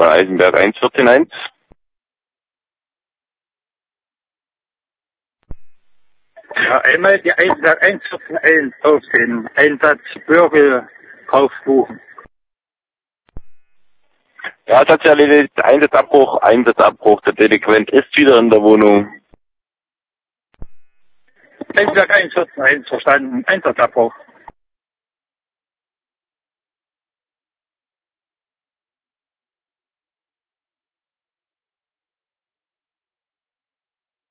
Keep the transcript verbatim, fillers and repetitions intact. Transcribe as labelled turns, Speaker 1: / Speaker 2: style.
Speaker 1: von Eisenberg eins vierzehn eins.
Speaker 2: Ja, einmal die Eisenberg eins vierzehn eins auf den Einsatz Bürgel draufbuchen.
Speaker 1: Ja, es hat sich erledigt. Einsatzabbruch, Einsatzabbruch. Der Delinquent ist wieder in der Wohnung.
Speaker 2: Eisenberg eins vierzehn eins verstanden. Einsatzabbruch.